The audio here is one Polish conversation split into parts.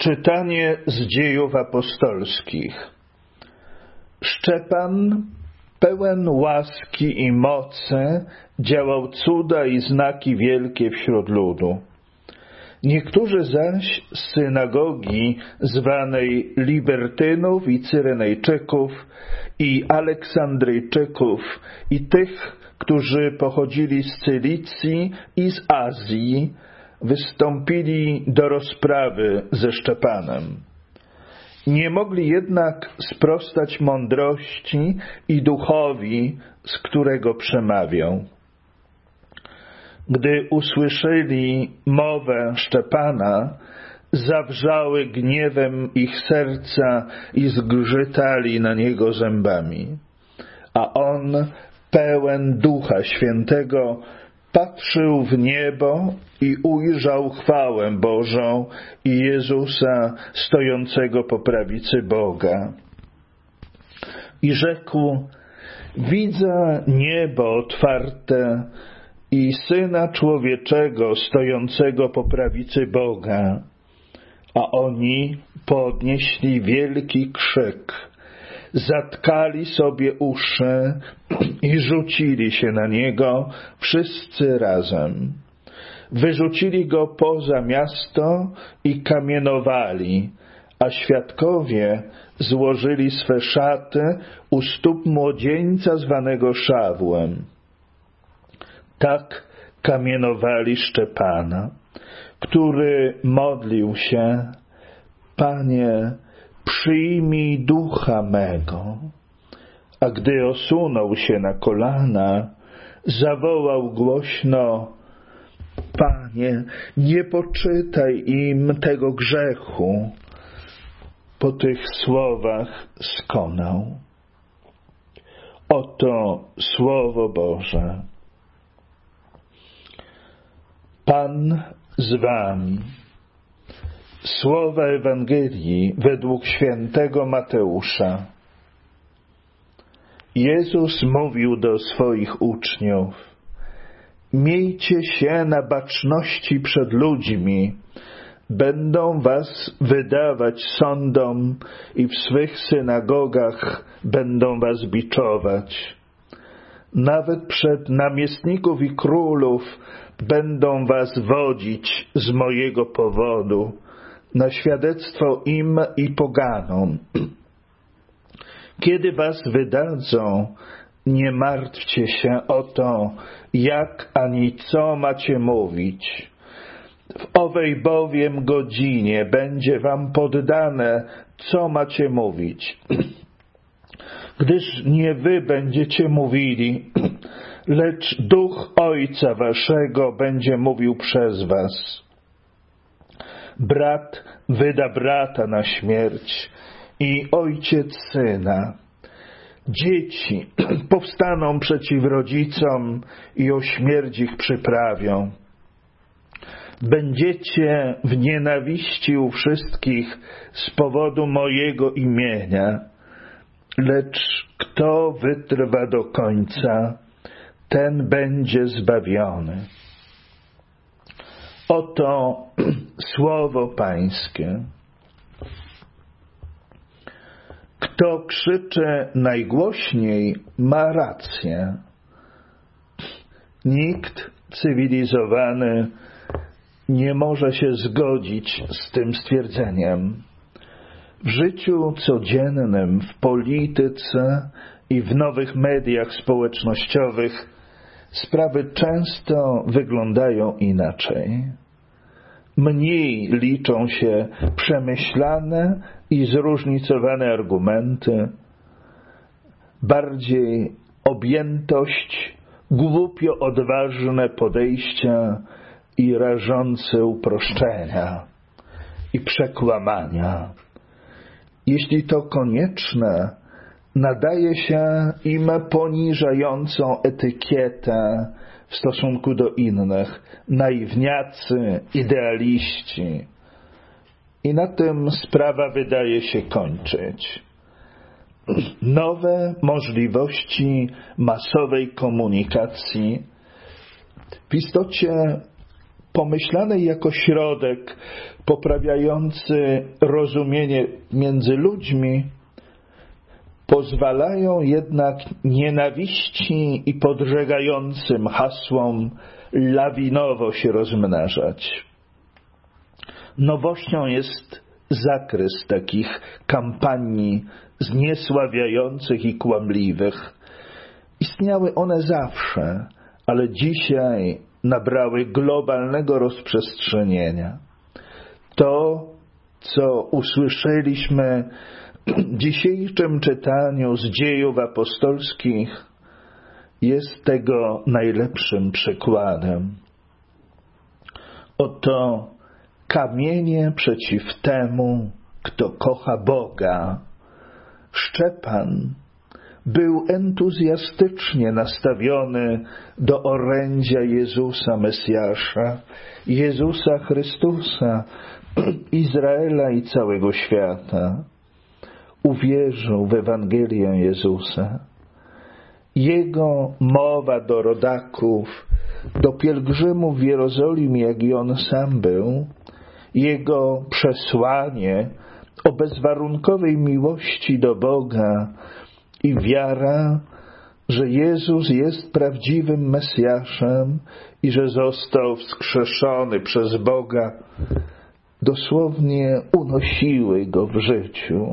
Czytanie z Dziejów Apostolskich. Szczepan, pełen łaski i mocy, działał cuda i znaki wielkie wśród ludu. Niektórzy zaś z synagogi zwanej Libertynów i Cyrenejczyków i Aleksandryjczyków i tych, którzy pochodzili z Cylicji i z Azji, wystąpili do rozprawy ze Szczepanem. Nie mogli jednak sprostać mądrości i duchowi, z którego przemawiał. Gdy usłyszeli mowę Szczepana, zawrzały gniewem ich serca i zgrzytali na niego zębami. A on, pełen Ducha Świętego, patrzył w niebo i ujrzał chwałę Bożą i Jezusa stojącego po prawicy Boga. I rzekł: widzę niebo otwarte i Syna Człowieczego stojącego po prawicy Boga. A oni podnieśli wielki krzyk, zatkali sobie uszy i rzucili się na niego wszyscy razem. Wyrzucili go poza miasto i kamienowali, a świadkowie złożyli swe szaty u stóp młodzieńca zwanego Szawłem. Tak kamienowali Szczepana, który modlił się: Panie, przyjmij ducha mego. A gdy osunął się na kolana, zawołał głośno: Panie, nie poczytaj im tego grzechu. Po tych słowach skonał. Oto Słowo Boże. Pan z wami. Słowa Ewangelii według świętego Mateusza. Jezus mówił do swoich uczniów: miejcie się na baczności przed ludźmi. Będą was wydawać sądom i w swych synagogach będą was biczować. Nawet przed namiestników i królów będą was wodzić z mojego powodu, na świadectwo im i poganom. Kiedy was wydadzą, nie martwcie się o to, jak ani co macie mówić. W owej bowiem godzinie będzie wam poddane, co macie mówić. Gdyż nie wy będziecie mówili, lecz Duch Ojca waszego będzie mówił przez was. Brat wyda brata na śmierć i ojciec syna. Dzieci powstaną przeciw rodzicom i o śmierć ich przyprawią. Będziecie w nienawiści u wszystkich z powodu mojego imienia, lecz kto wytrwa do końca, ten będzie zbawiony. Oto Słowo Pańskie. Kto krzyczy najgłośniej, ma rację. Nikt cywilizowany nie może się zgodzić z tym stwierdzeniem. W życiu codziennym, w polityce i w nowych mediach społecznościowych sprawy często wyglądają inaczej. Mniej liczą się przemyślane i zróżnicowane argumenty, bardziej objętość, głupio odważne podejścia i rażące uproszczenia i przekłamania. Jeśli to konieczne, nadaje się im poniżającą etykietę w stosunku do innych, naiwniacy, idealiści. I na tym sprawa wydaje się kończyć. Nowe możliwości masowej komunikacji w istocie pomyślanej jako środek poprawiający rozumienie między ludźmi, pozwalają jednak nienawiści i podżegającym hasłom lawinowo się rozmnażać. Nowością jest zakres takich kampanii zniesławiających i kłamliwych. Istniały one zawsze, ale dzisiaj nabrały globalnego rozprzestrzenienia. To, co usłyszeliśmy w dzisiejszym czytaniu z Dziejów Apostolskich, jest tego najlepszym przykładem. Oto kamienie przeciw temu, kto kocha Boga. Szczepan był entuzjastycznie nastawiony do orędzia Jezusa Mesjasza, Jezusa Chrystusa, Izraela i całego świata. Uwierzył w Ewangelię Jezusa. Jego mowa do rodaków, do pielgrzymów w Jerozolimie, jak i on sam był, jego przesłanie o bezwarunkowej miłości do Boga i wiara, że Jezus jest prawdziwym Mesjaszem i że został wskrzeszony przez Boga, dosłownie unosiły go w życiu.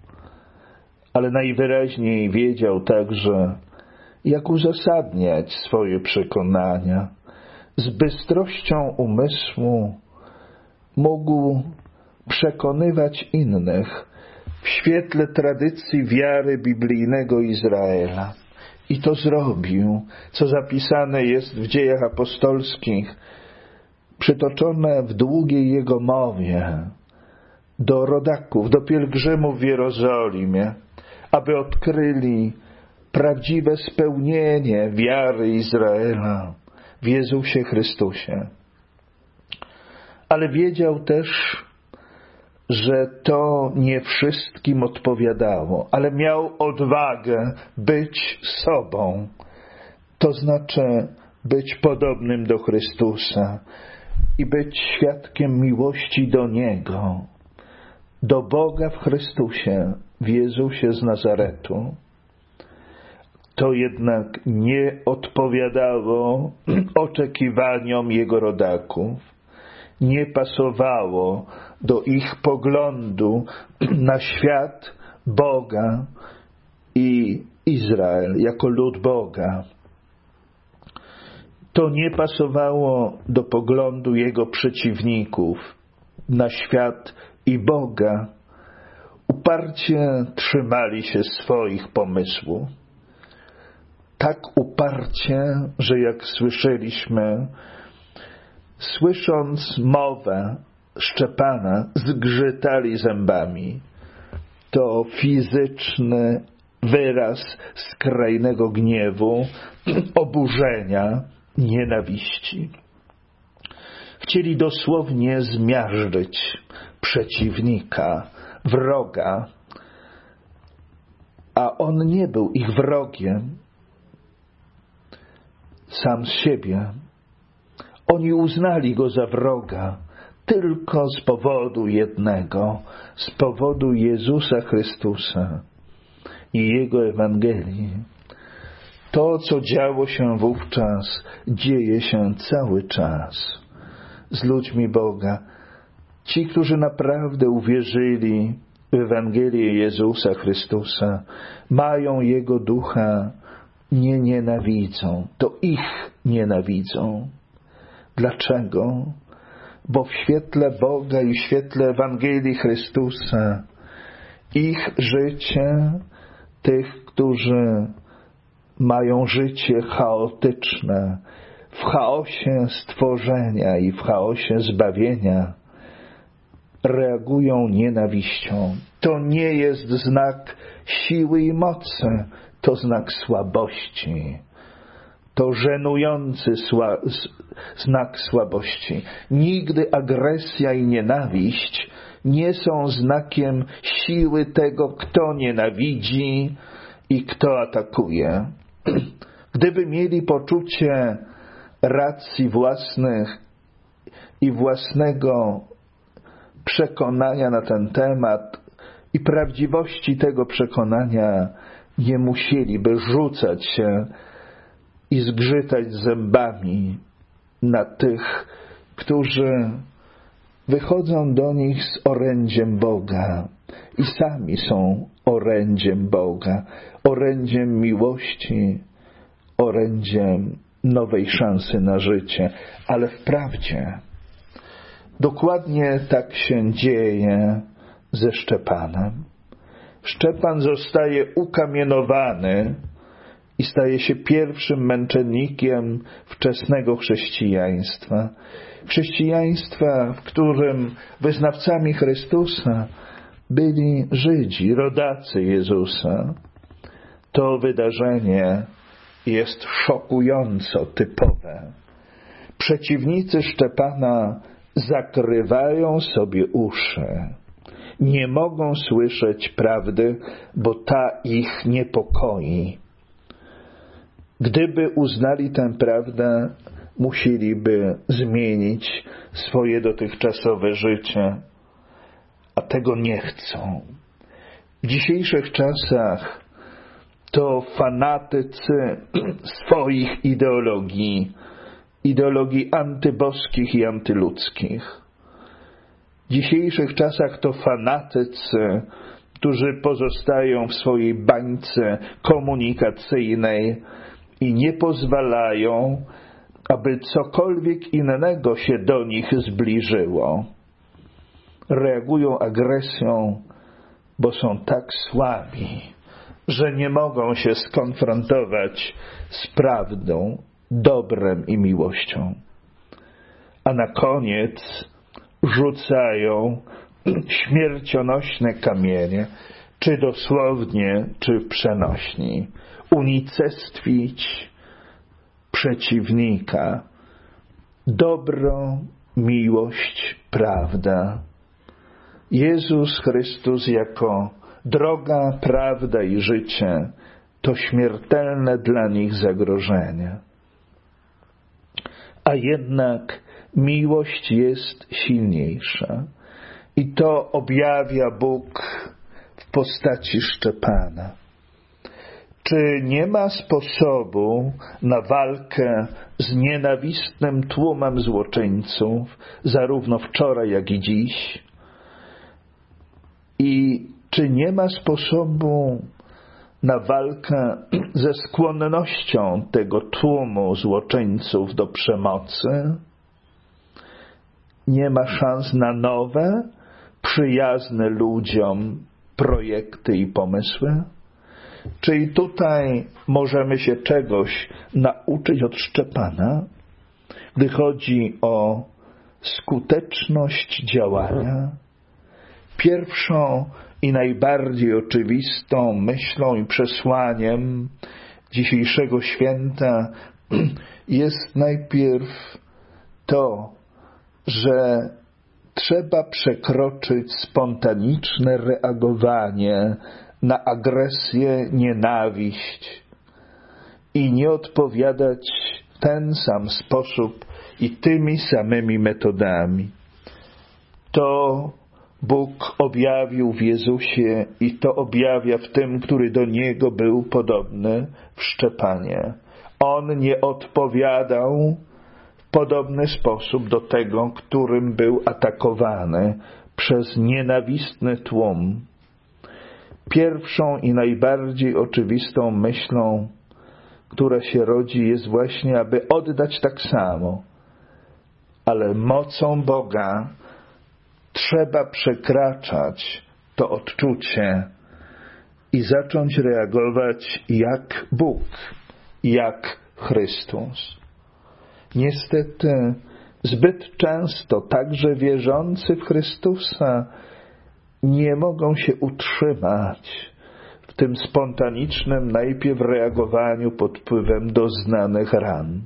Ale najwyraźniej wiedział także, jak uzasadniać swoje przekonania. Z bystrością umysłu mógł przekonywać innych w świetle tradycji wiary biblijnego Izraela. I to zrobił, co zapisane jest w Dziejach Apostolskich, przytoczone w długiej jego mowie do rodaków, do pielgrzymów w Jerozolimie, aby odkryli prawdziwe spełnienie wiary Izraela w Jezusie Chrystusie. Ale wiedział też, że to nie wszystkim odpowiadało, ale miał odwagę być sobą, to znaczy być podobnym do Chrystusa i być świadkiem miłości do Niego, do Boga w Chrystusie, w Jezusie z Nazaretu. To jednak nie odpowiadało oczekiwaniom jego rodaków, nie pasowało do ich poglądu na świat, Boga i Izrael jako lud Boga. To nie pasowało do poglądu jego przeciwników na świat i Boga. Uparcie trzymali się swoich pomysłów. Tak uparcie, że jak słyszeliśmy, słysząc mowę Szczepana, zgrzytali zębami. To fizyczny wyraz skrajnego gniewu, oburzenia, nienawiści. Chcieli dosłownie zmiażdżyć przeciwnika, wroga, a on nie był ich wrogiem sam z siebie. Oni uznali go za wroga tylko z powodu jednego, z powodu Jezusa Chrystusa i Jego Ewangelii. To, co działo się wówczas, dzieje się cały czas z ludźmi Boga. Ci, którzy naprawdę uwierzyli w Ewangelię Jezusa Chrystusa, mają Jego Ducha, nie nienawidzą. To ich nienawidzą. Dlaczego? Bo w świetle Boga i w świetle Ewangelii Chrystusa ich życie, tych, którzy mają życie chaotyczne, w chaosie stworzenia i w chaosie zbawienia, reagują nienawiścią. To nie jest znak siły i mocy, to znak słabości. To żenujący znak słabości. Nigdy agresja i nienawiść nie są znakiem siły tego, kto nienawidzi i kto atakuje. Gdyby mieli poczucie racji własnych i własnego przekonania na ten temat i prawdziwości tego przekonania nie musieliby rzucać się i zgrzytać zębami na tych, którzy wychodzą do nich z orędziem Boga i sami są orędziem Boga, orędziem miłości, orędziem nowej szansy na życie. Ale wprawdzie dokładnie tak się dzieje ze Szczepanem. Szczepan zostaje ukamienowany i staje się pierwszym męczennikiem wczesnego chrześcijaństwa. Chrześcijaństwa, w którym wyznawcami Chrystusa byli Żydzi, rodacy Jezusa. To wydarzenie jest szokująco typowe. Przeciwnicy Szczepana zakrywają sobie uszy. Nie mogą słyszeć prawdy, bo ta ich niepokoi. Gdyby uznali tę prawdę, musieliby zmienić swoje dotychczasowe życie, a tego nie chcą. W dzisiejszych czasach to fanatycy swoich ideologii antyboskich i antyludzkich. W dzisiejszych czasach to fanatycy, którzy pozostają w swojej bańce komunikacyjnej i nie pozwalają, aby cokolwiek innego się do nich zbliżyło. Reagują agresją, bo są tak słabi, że nie mogą się skonfrontować z prawdą, dobrem i miłością. A na koniec rzucają śmiercionośne kamienie, czy dosłownie, czy w przenośni. Unicestwić przeciwnika. Dobro, miłość, prawda. Jezus Chrystus jako droga, prawda i życie to śmiertelne dla nich zagrożenie. A jednak miłość jest silniejsza. I to objawia Bóg w postaci Szczepana. Czy nie ma sposobu na walkę z nienawistnym tłumem złoczyńców, zarówno wczoraj, jak i dziś? I czy nie ma sposobu na walkę ze skłonnością tego tłumu złoczyńców do przemocy? Nie ma szans na nowe, przyjazne ludziom projekty i pomysły? Czyli tutaj możemy się czegoś nauczyć od Szczepana, gdy chodzi o skuteczność działania? Pierwszą i najbardziej oczywistą myślą i przesłaniem dzisiejszego święta jest najpierw to, że trzeba przekroczyć spontaniczne reagowanie na agresję, nienawiść i nie odpowiadać w ten sam sposób i tymi samymi metodami. To Bóg objawił w Jezusie i to objawia w tym, który do Niego był podobny, w Szczepanie. On nie odpowiadał w podobny sposób do tego, którym był atakowany przez nienawistny tłum. Pierwszą i najbardziej oczywistą myślą, która się rodzi, jest właśnie, aby oddać tak samo. Ale mocą Boga trzeba przekraczać to odczucie i zacząć reagować jak Bóg, jak Chrystus. Niestety, zbyt często także wierzący w Chrystusa nie mogą się utrzymać w tym spontanicznym najpierw reagowaniu pod wpływem doznanych ran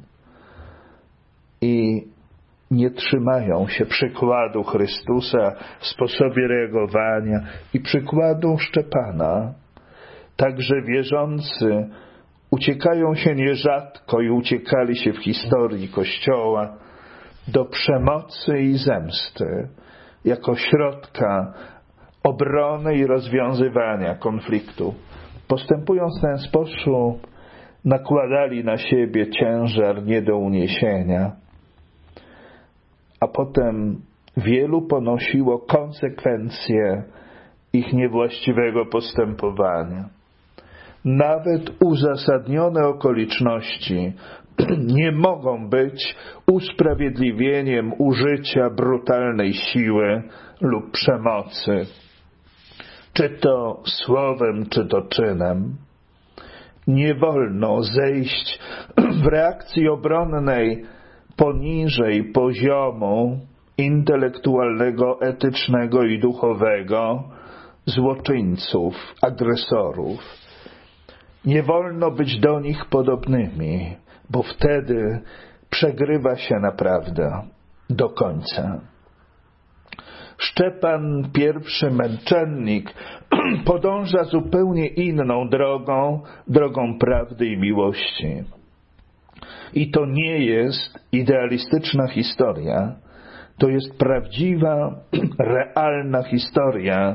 i nie trzymają się przykładu Chrystusa w sposobie reagowania i przykładu Szczepana. Także wierzący uciekają się nierzadko i uciekali się w historii Kościoła do przemocy i zemsty jako środka obrony i rozwiązywania konfliktu. Postępując w ten sposób, nakładali na siebie ciężar nie do uniesienia, a potem wielu ponosiło konsekwencje ich niewłaściwego postępowania. Nawet uzasadnione okoliczności nie mogą być usprawiedliwieniem użycia brutalnej siły lub przemocy, czy to słowem, czy to czynem. Nie wolno zejść w reakcji obronnej poniżej poziomu intelektualnego, etycznego i duchowego złoczyńców, agresorów. Nie wolno być do nich podobnymi, bo wtedy przegrywa się naprawdę do końca. Szczepan I męczennik podąża zupełnie inną drogą prawdy i miłości. I to nie jest idealistyczna historia, to jest prawdziwa, realna historia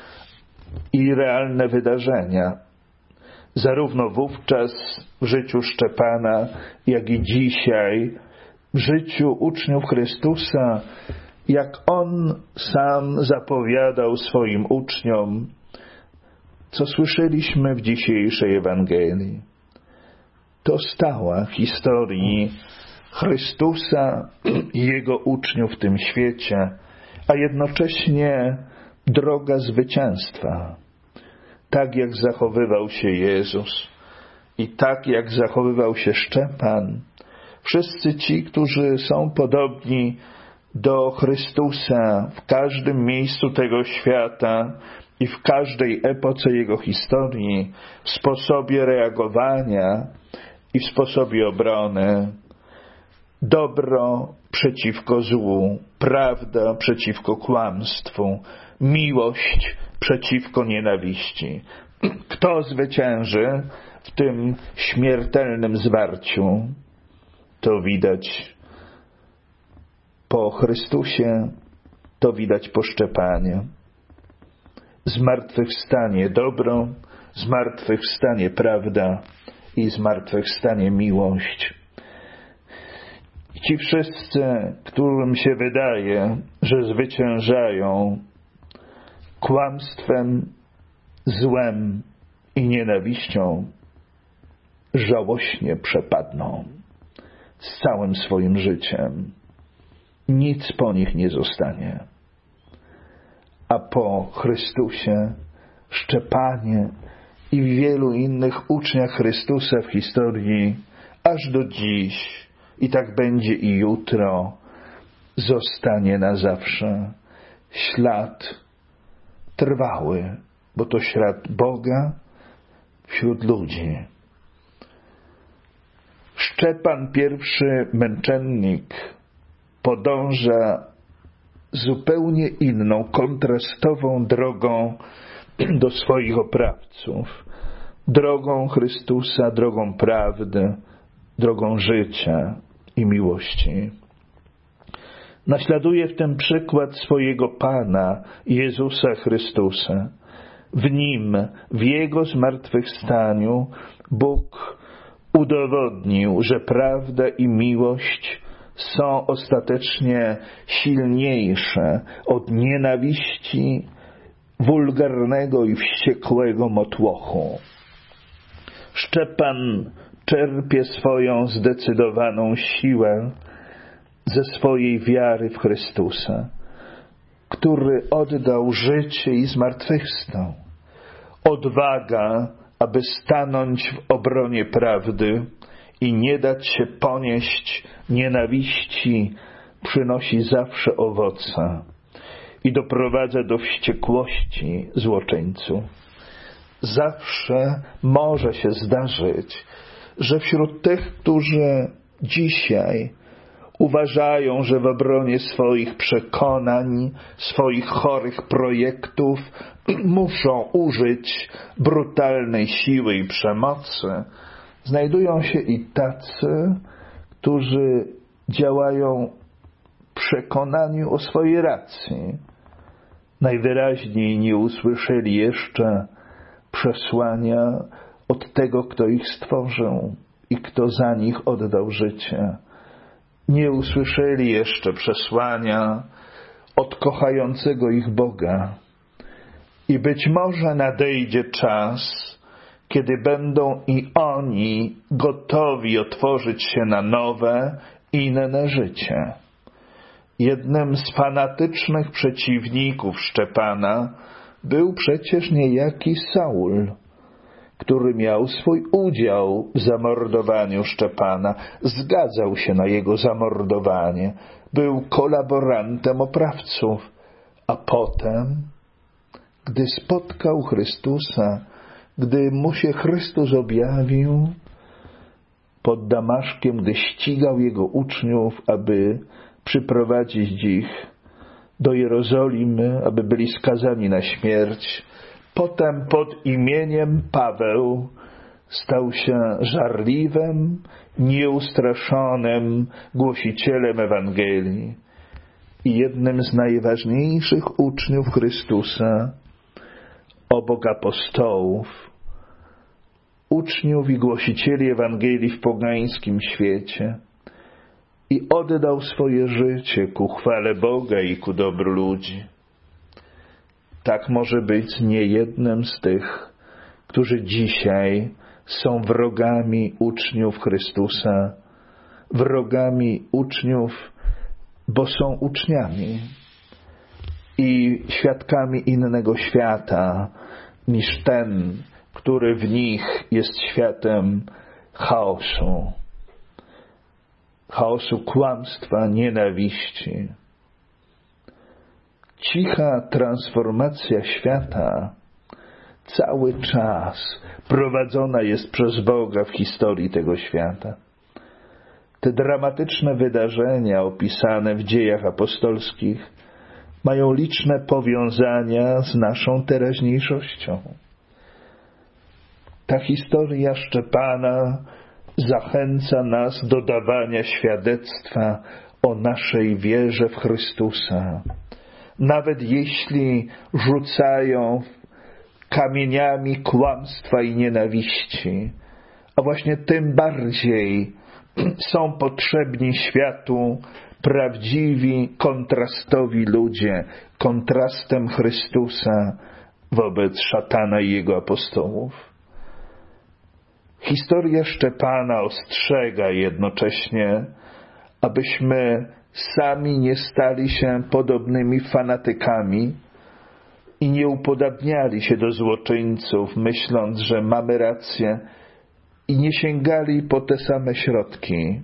i realne wydarzenia. Zarówno wówczas w życiu Szczepana, jak i dzisiaj w życiu uczniów Chrystusa, jak On sam zapowiadał swoim uczniom, co słyszeliśmy w dzisiejszej Ewangelii. To stała historii Chrystusa i Jego uczniów w tym świecie, a jednocześnie droga zwycięstwa. Tak jak zachowywał się Jezus i tak jak zachowywał się Szczepan, wszyscy ci, którzy są podobni do Chrystusa w każdym miejscu tego świata i w każdej epoce Jego historii, w sposobie reagowania i w sposobie obrony, dobro przeciwko złu, prawda przeciwko kłamstwu, miłość przeciwko nienawiści. Kto zwycięży w tym śmiertelnym zwarciu? To widać po Chrystusie, to widać po Szczepanie. Zmartwychwstanie dobro, zmartwychwstanie prawda i zmartwychwstanie miłość. Ci wszyscy, którym się wydaje, że zwyciężają kłamstwem, złem i nienawiścią, żałośnie przepadną z całym swoim życiem. Nic po nich nie zostanie. A po Chrystusie, Szczepanie i wielu innych uczniach Chrystusa w historii, aż do dziś, i tak będzie i jutro, zostanie na zawsze ślad trwały, bo to ślad Boga wśród ludzi. Szczepan I męczennik podąża zupełnie inną, kontrastową drogą do swoich oprawców. Drogą Chrystusa, drogą prawdy, drogą życia i miłości. Naśladuje w tym przykład swojego Pana, Jezusa Chrystusa. W Nim, w Jego zmartwychwstaniu, Bóg udowodnił, że prawda i miłość są ostatecznie silniejsze od nienawiści, wulgarnego i wściekłego motłochu. Szczepan czerpie swoją zdecydowaną siłę ze swojej wiary w Chrystusa, który oddał życie i zmartwychwstał. Odwaga, aby stanąć w obronie prawdy i nie dać się ponieść nienawiści, przynosi zawsze owoce i doprowadza do wściekłości złoczyńców. Zawsze może się zdarzyć, że wśród tych, którzy dzisiaj uważają, że w obronie swoich przekonań, swoich chorych projektów muszą użyć brutalnej siły i przemocy, znajdują się i tacy, którzy działają przekonaniu o swojej racji. Najwyraźniej nie usłyszeli jeszcze przesłania od tego, kto ich stworzył i kto za nich oddał życie. Nie usłyszeli jeszcze przesłania od kochającego ich Boga. I być może nadejdzie czas, kiedy będą i oni gotowi otworzyć się na nowe, inne życie. Jednym z fanatycznych przeciwników Szczepana był przecież niejaki Saul, który miał swój udział w zamordowaniu Szczepana, zgadzał się na jego zamordowanie, był kolaborantem oprawców, a potem, gdy spotkał Chrystusa, gdy mu się Chrystus objawił pod Damaszkiem, gdy ścigał jego uczniów, aby przyprowadzić ich do Jerozolimy, aby byli skazani na śmierć, potem pod imieniem Paweł stał się żarliwym, nieustraszonym głosicielem Ewangelii i jednym z najważniejszych uczniów Chrystusa, obok apostołów, uczniów i głosicieli Ewangelii w pogańskim świecie, i oddał swoje życie ku chwale Boga i ku dobru ludzi. Tak może być z niejednym z tych, którzy dzisiaj są wrogami uczniów Chrystusa, wrogami uczniów, bo są uczniami i świadkami innego świata niż ten, który w nich jest światem chaosu. Chaosu kłamstwa, nienawiści. Cicha transformacja świata cały czas prowadzona jest przez Boga w historii tego świata. Te dramatyczne wydarzenia opisane w dziejach apostolskich mają liczne powiązania z naszą teraźniejszością. Ta historia Szczepana zachęca nas do dawania świadectwa o naszej wierze w Chrystusa. Nawet jeśli rzucają kamieniami kłamstwa i nienawiści, a właśnie tym bardziej są potrzebni światu prawdziwi, kontrastowi ludzie, kontrastem Chrystusa wobec szatana i jego apostołów. Historia Szczepana ostrzega jednocześnie, abyśmy sami nie stali się podobnymi fanatykami i nie upodabniali się do złoczyńców, myśląc, że mamy rację, i nie sięgali po te same środki.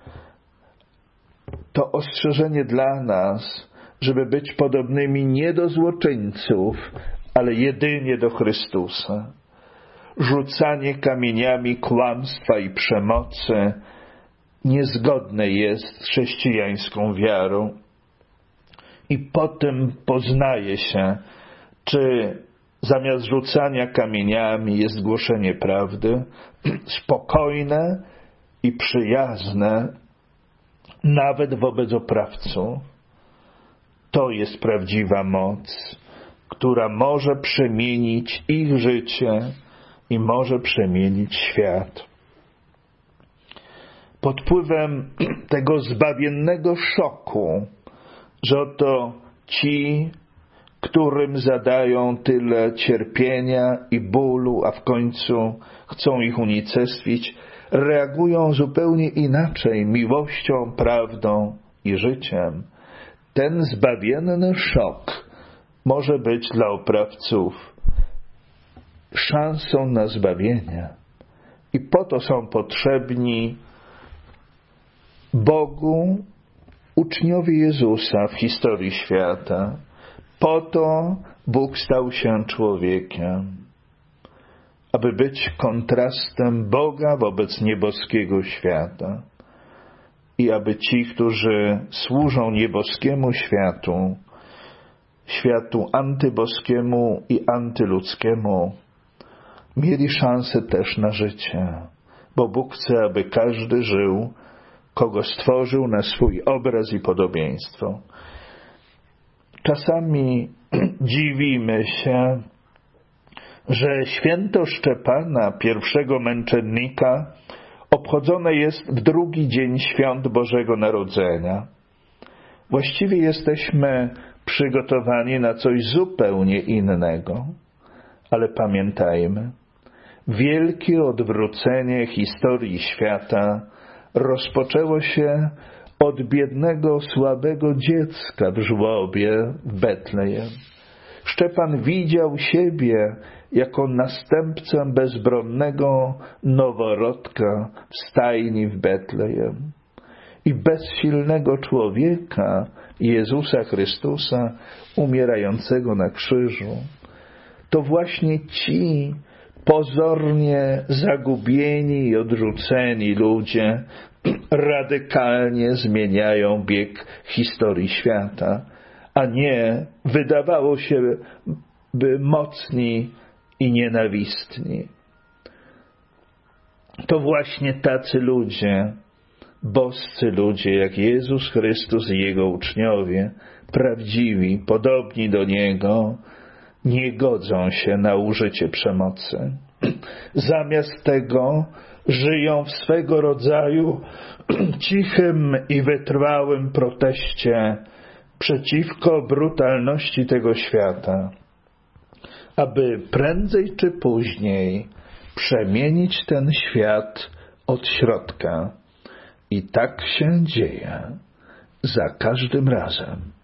To ostrzeżenie dla nas, żeby być podobnymi nie do złoczyńców, ale jedynie do Chrystusa. Rzucanie kamieniami kłamstwa i przemocy niezgodne jest z chrześcijańską wiarą. I po tym poznaje się, czy zamiast rzucania kamieniami jest głoszenie prawdy, spokojne i przyjazne, nawet wobec oprawców. To jest prawdziwa moc, która może przemienić ich życie i może przemienić świat. Pod wpływem tego zbawiennego szoku, że oto ci, którym zadają tyle cierpienia i bólu, a w końcu chcą ich unicestwić, reagują zupełnie inaczej, miłością, prawdą i życiem. Ten zbawienny szok może być dla oprawców szansą na zbawienie. I po to są potrzebni Bogu uczniowie Jezusa w historii świata. Po to Bóg stał się człowiekiem, aby być kontrastem Boga wobec nieboskiego świata i aby ci, którzy służą nieboskiemu światu, światu antyboskiemu i antyludzkiemu, mieli szansę też na życie, bo Bóg chce, aby każdy żył kogo stworzył na swój obraz i podobieństwo. Czasami dziwimy się, że święto Szczepana, pierwszego męczennika, obchodzone jest w drugi dzień świąt Bożego Narodzenia. Właściwie jesteśmy przygotowani na coś zupełnie innego. Ale pamiętajmy, wielkie odwrócenie historii świata rozpoczęło się od biednego, słabego dziecka w żłobie w Betlejem. Szczepan widział siebie jako następcę bezbronnego noworodka w stajni w Betlejem i bezsilnego człowieka, Jezusa Chrystusa, umierającego na krzyżu. To właśnie ci pozornie zagubieni i odrzuceni ludzie radykalnie zmieniają bieg historii świata, a nie, wydawało się, by mocni i nienawistni. To właśnie tacy ludzie, boscy ludzie jak Jezus Chrystus i Jego uczniowie, prawdziwi, podobni do Niego, nie godzą się na użycie przemocy. Zamiast tego żyją w swego rodzaju cichym i wytrwałym proteście przeciwko brutalności tego świata, aby prędzej czy później przemienić ten świat od środka. I tak się dzieje za każdym razem.